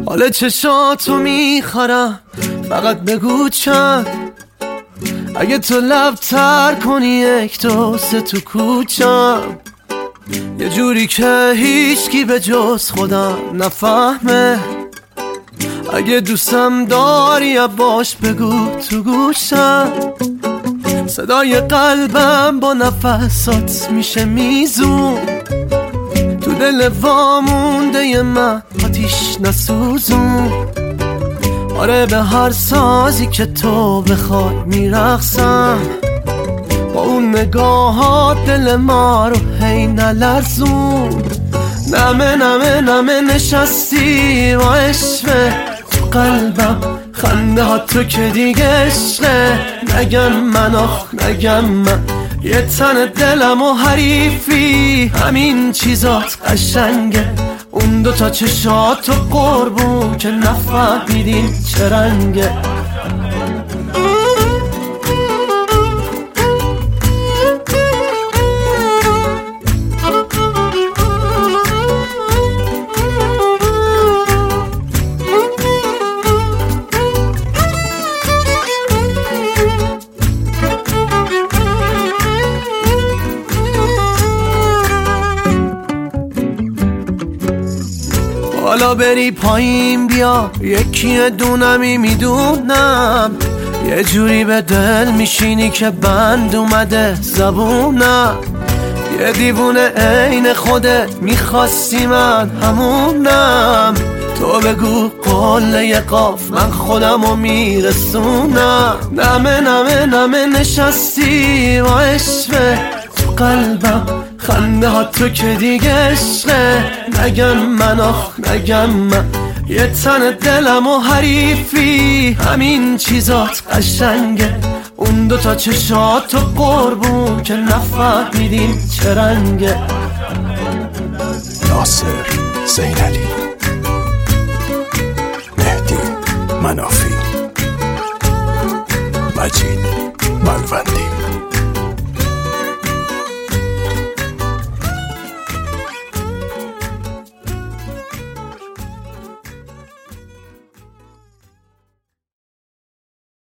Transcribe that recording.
حال چشاتو میخورم، فقط بگو چند. اگه تو لب تر کنی یک دو سه تو کوچم، یه جوری که هیچکی به جز خودم نفهمه. اگه دوستم داری باش بگو تو گوشم، صدای قلبم با نفسات میشه میزون. تو دل وامونده من آتیش نسوزون. آره به هر سازی که تو بخوای میرقصم، با اون نگاهات دل ما رو هی نلرزون. نمه نمه نمه نشستی با عشقه تو قلبم، خنده ها تو که دیگه عشقه. نگم من آخ نگم من، یه تن دلم و حریفی، همین چیزات قشنگه. اون دوتا چشات و قربون که نفهمیدین چه رنگه. حالا بری پایین بیا، یکی دونمی میدونم. یه جوری به دل میشینی که بند اومده زبونم. یه دیوونه عین خودت میخواستی من همونم. تو بگو قله قاف من خودمو میرسونم. نمه نمه نمه نشستی با عشقه تو قلبم، خنده ها تو که دیگه عشقه. نگم من آخ نگم من، یه تن دلم و حریفی، همین چیزات قشنگه. اون دوتا چشات و قربون که نفهمیدین چه رنگه. ناصر زینعلی، مهدی منافی.